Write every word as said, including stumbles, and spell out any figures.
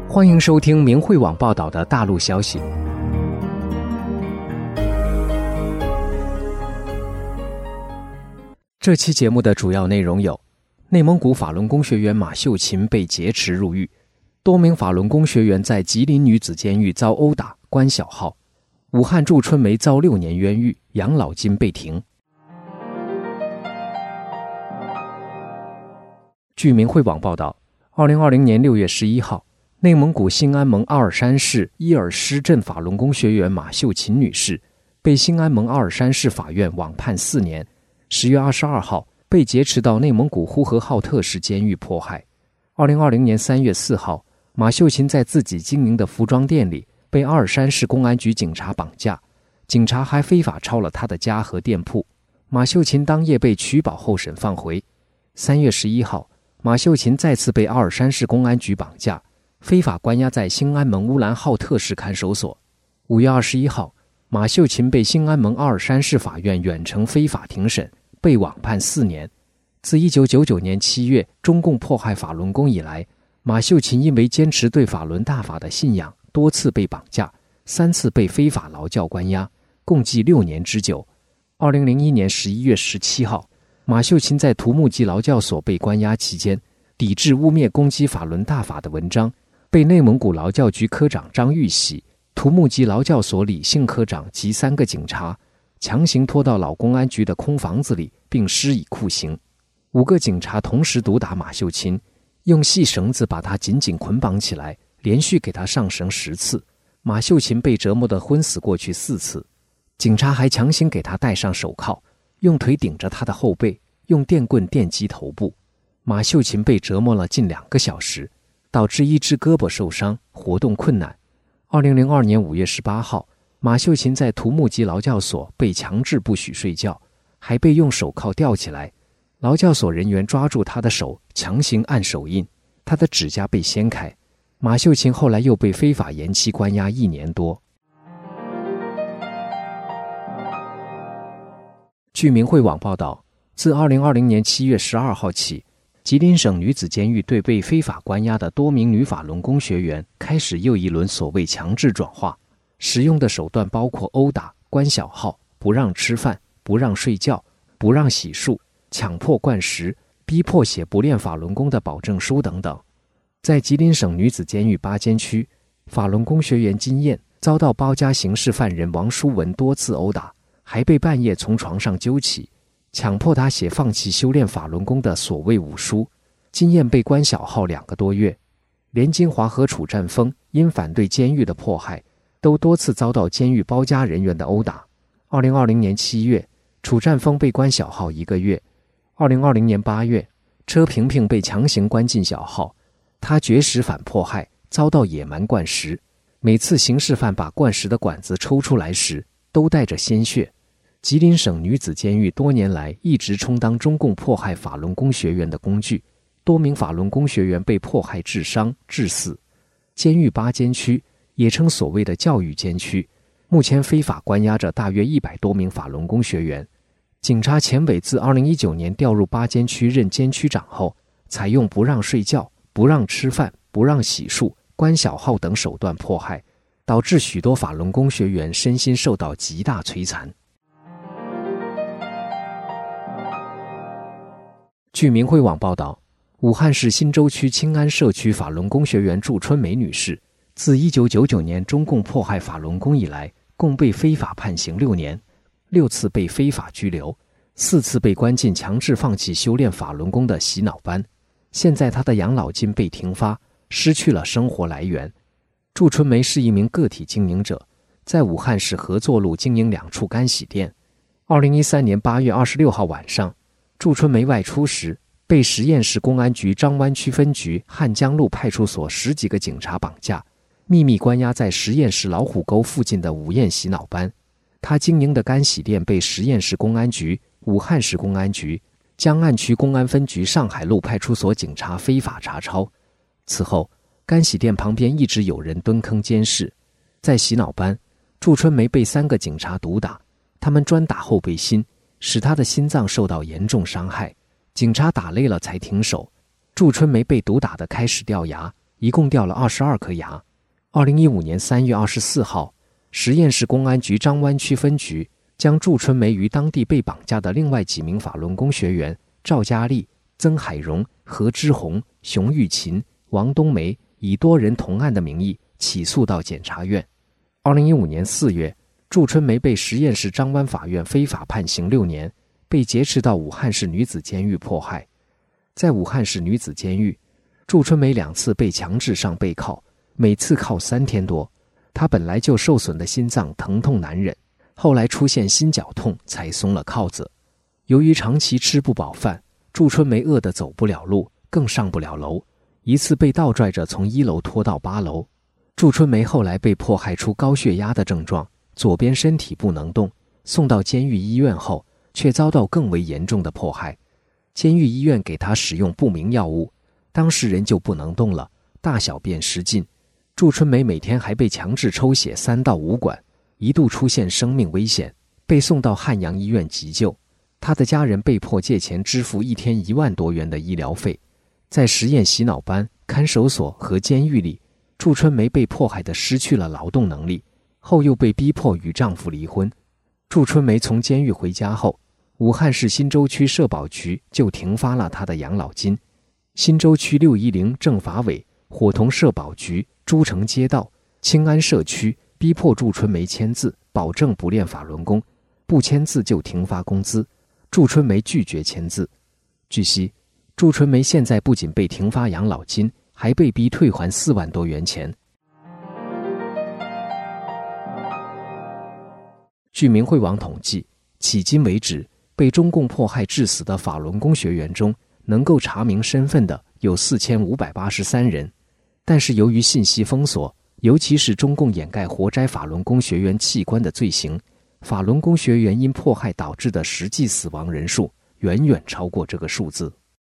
欢迎收听明慧网报道的大陆消息。这期节目的主要内容有：内蒙古法轮功学员马秀琴被劫持入狱，多名法轮功学员在吉林女子监狱遭殴打、关小号；武汉祝春梅遭六年冤狱，养老金被停。据明慧网报道，二零二零年六月十一号，内蒙古兴安盟阿尔山市伊尔施镇法轮功学员马秀琴女士被兴安盟阿尔山市法院网判四年。十月二十二号，被劫持到内蒙古呼和浩特市监狱迫害。二零二零年三月四号，马秀琴在自己经营的服装店里被阿尔山市公安局警察绑架，警察还非法抄了他的家和店铺。马秀琴当夜被取保候审放回。三月十一号，马秀琴再次被阿尔山市公安局绑架，非法关押在兴安盟乌兰浩特市看守所。五月二十一号，马秀琴被兴安盟阿尔山市法院远程非法庭审，被网判四年。自一九九九年七月中共迫害法轮功以来，马秀琴因为坚持对法轮大法的信仰，多次被绑架，三次被非法劳教关押，共计六年之久。二零零一年十一月十七号，马秀琴在土木级劳教所被关押期间，抵制污蔑攻击法轮大法的文章，被内蒙古劳教局科长张玉喜、土木级劳教所李姓科长及三个警察强行拖到老公安局的空房子里，并施以酷刑。五个警察同时毒打马秀琴，用细绳子把她紧紧捆绑起来，连续给她上绳十次。马秀琴被折磨得昏死过去四次。警察还强行给她戴上手铐，用腿顶着她的后背，用电棍电击头部。马秀琴被折磨了近两个小时，导致一只胳膊受伤，活动困难。二零零二年五月十八号，马秀琴在土木级劳教所被强制不许睡觉，还被用手铐吊起来。劳教所人员抓住她的手，强行按手印，她的指甲被掀开。马秀琴后来又被非法延期关押一年多。据明慧网报道，自二零二零年七月十二号起，吉林省女子监狱对被非法关押的多名女法轮功学员开始又一轮所谓强制转化，使用的手段包括殴打、关小号、不让吃饭、不让睡觉、不让洗漱、强迫灌食、逼迫写不练法轮功的保证书等等。在吉林省女子监狱巴监区，法轮功学员金燕遭到包夹刑事犯人王淑文多次殴打，还被半夜从床上揪起，强迫他写放弃修炼法轮功的所谓武书。金燕被关小号两个多月。连金华和楚占峰因反对监狱的迫害，都多次遭到监狱包夹人员的殴打。二零二零年七月，楚占峰被关小号一个月。二零二零年八月，车萍萍被强行关进小号，她绝食反迫害，遭到野蛮灌食。每次刑事犯把灌食的管子抽出来时，都带着鲜血。吉林省女子监狱多年来一直充当中共迫害法轮功学员的工具，多名法轮功学员被迫害致伤、致死。监狱巴监区也称所谓的教育监区，目前非法关押着大约一百多名法轮功学员。警察钱伟自二零一九年调入巴监区任监区长后，采用不让睡觉、不让吃饭、不让洗漱、关小号等手段迫害，导致许多法轮功学员身心受到极大摧残。据明慧网报道，武汉市新洲区清安社区法轮功学员祝春梅女士，自一九九九年中共迫害法轮功以来，共被非法判刑六年，六次被非法拘留，四次被关进强制放弃修炼法轮功的洗脑班。现在她的养老金被停发，失去了生活来源。祝春梅是一名个体经营者，在武汉市合作路经营两处干洗店。二零一三年八月二十六号晚上，祝春梅外出时，被十堰市公安局张湾区分局汉江路派出所十几个警察绑架，秘密关押在十堰市老虎沟附近的五堰洗脑班。他经营的干洗店被十堰市公安局、武汉市公安局、江岸区公安分局上海路派出所警察非法查抄。此后，干洗店旁边一直有人蹲坑监视。在洗脑班，祝春梅被三个警察毒打，他们专打后背心，使她的心脏受到严重伤害。警察打累了才停手。祝春梅被毒打的开始掉牙， 一共掉了二十二颗牙。二零一五年三月二十四号，十堰市公安局张湾区分局将祝春梅与当地被绑架的另外几名法轮功学员赵佳丽、曾海荣、何之红、熊玉琴、王冬梅以多人同案的名义起诉到检察院。二零一五年四月，祝春梅被十堰市张湾法院非法判刑六年，被劫持到武汉市女子监狱迫害。在武汉市女子监狱，祝春梅两次被强制上背铐，每次铐三天多。她本来就受损的心脏疼痛难忍，后来出现心绞痛才松了铐子。由于长期吃不饱饭，祝春梅饿得走不了路，更上不了楼，一次被倒拽着从一楼拖到八楼。祝春梅后来被迫害出高血压的症状，左边身体不能动，送到监狱医院后却遭到更为严重的迫害。监狱医院给她使用不明药物，当事人就不能动了，大小便失禁。祝春梅每天还被强制抽血三到五管，一度出现生命危险，被送到汉阳医院急救。她的家人被迫借钱支付一天一万多元的医疗费。在实验洗脑班、看守所和监狱里，祝春梅被迫害的失去了劳动能力，后又被逼迫与丈夫离婚。祝春梅从监狱回家后，武汉市新洲区社保局就停发了她的养老金。新洲区六一零政法委伙同社保局、诸城街道、清安社区逼迫祝春梅签字，保证不练法轮功，不签字就停发工资。祝春梅拒绝签字。据悉，祝春梅现在不仅被停发养老金，还被逼退还四万多元钱。据明慧网统计，迄今为止，被中共迫害致死的法轮功学员中，能够查明身份的有四千五百八十三人。但是由于信息封锁，尤其是中共掩盖活摘法轮功学员器官的罪行，法轮功学员因迫害导致的实际死亡人数远远超过这个数字。